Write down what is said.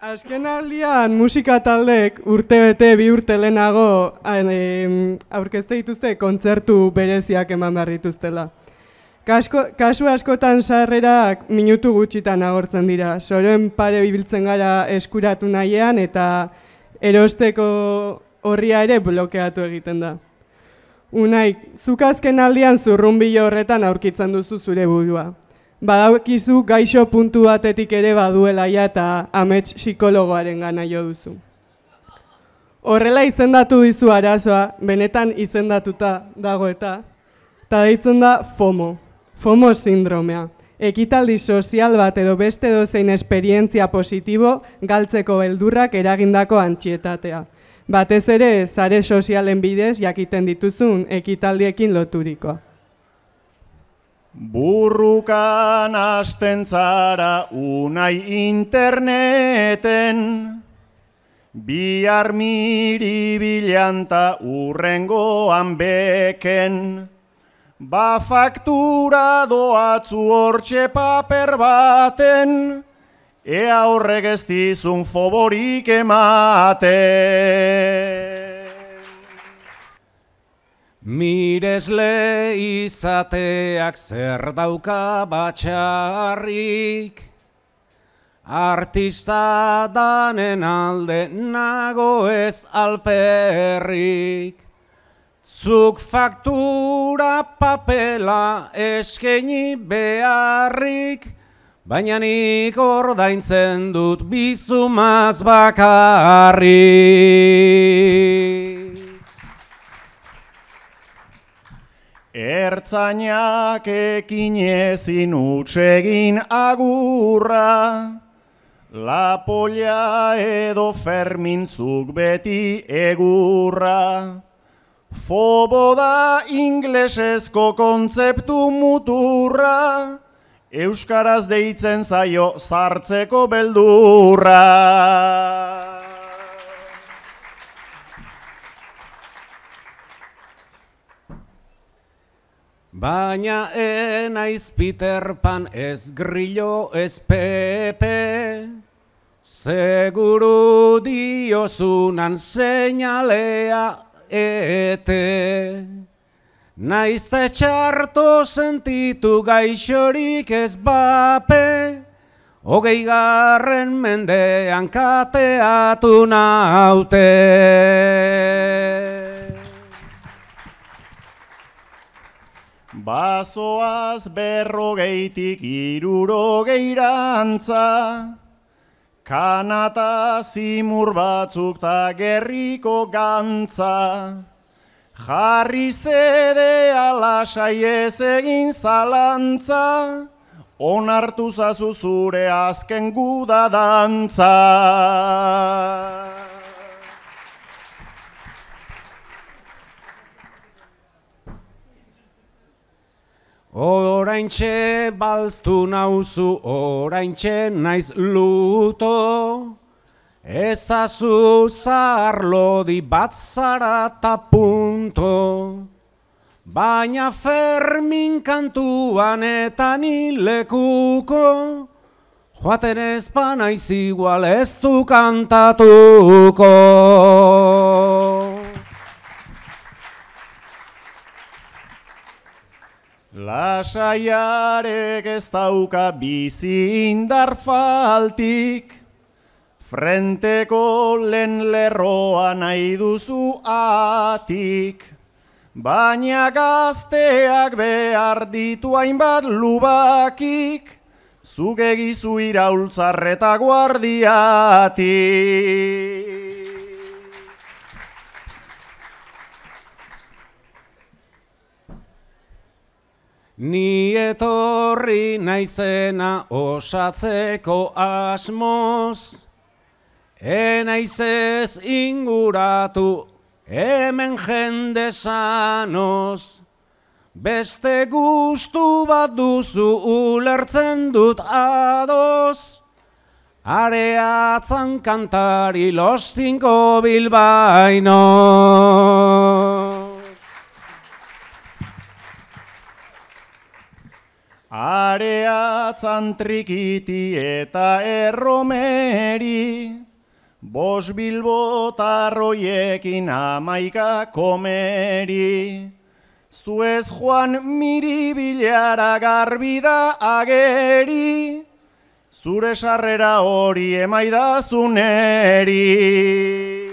Azken aldian musika taldeek urtebete bi urte lehenago aurkezte dituzte kontzertu bereziak eman behar dituztela. Kasu askotan sarrerak minutu gutxitan agortzen dira. Soroen pare bibiltzen gara eskuratu nahian eta erosteko horria ere blokeatu egiten da. Unai, zuk azken aldian zurrunbilo horretan aurkitzen duzu zure burua. Badakizu gaixo puntu batetik ere baduela ja eta amets psikologoaren gana jo duzu. Horrela izendatu dizu arazoa, benetan izendatuta dago eta deitzen da FOMO. FOMO sindromea. Ekitaldi sozial bat edo beste dozein esperientzia positibo galtzeko beldurrak eragindako antsietatea. Batez ere, sare sozialen bidez jakiten dituzun ekitaldiekin loturikoa. Burrukan hasten zara Unai interneten, bihar miribilanta urrengoan beken, ba faktura doatzu hortxe paper baten, ea horrek ez dizun foborik ematen. Miresle izateak zer dauka batxarrik, artista danen alde nago ez alperrik. Zuk faktura papela eskaini beharrik, baina nik ordaintzen dut bizumaz bakarrik. Ertzainak ekin ezin utsegin agurra, La Polla edo Fermin zuk beti egurra. Fobo da inglesezko kontzeptu muturra, euskaraz deitzen zaio sartzeko beldurra. Baina enaiz Peter Pan ez Grillo ez Pepe, seguru diozunan seinalea ete. Naiz ta txarto sentitu gaixorik ez bape, 20. mendean kateatu naute. Bazoaz 40 60 kanata zimur batzuk ta gerriko gantza. Jarri zedea lasai ez egin zalantza, onartu zazu zure azken guda dantza. Oraintxe balztu nauzu, oraintxe naiz luto, ezazu zarlodi bat zara ta punto. Baina Fermin kantuan eta ni lekuko, joaten ez banaiz igual ez du kantatuko. Lasaiarek ez dauka bizi indar faltik, frenteko lehen lerroa nahi duzu atik. Baina gazteak behar ditu hainbat lubakik, zuk egizu iraultzarreta guardiatik. Ni etorri naizena osatzeko asmoz, enaiz ez inguratu hemen jende sanoz. Beste gustu bat duzu ulertzen dut adoz, areatzan kantari los 5 bilbainos. Areatzan trikiti eta erromeri, Bos bilbotarroiekin 11 komeri, zuez joan miribilara garbi da ageri, zure sarrera hori emaidazuneri.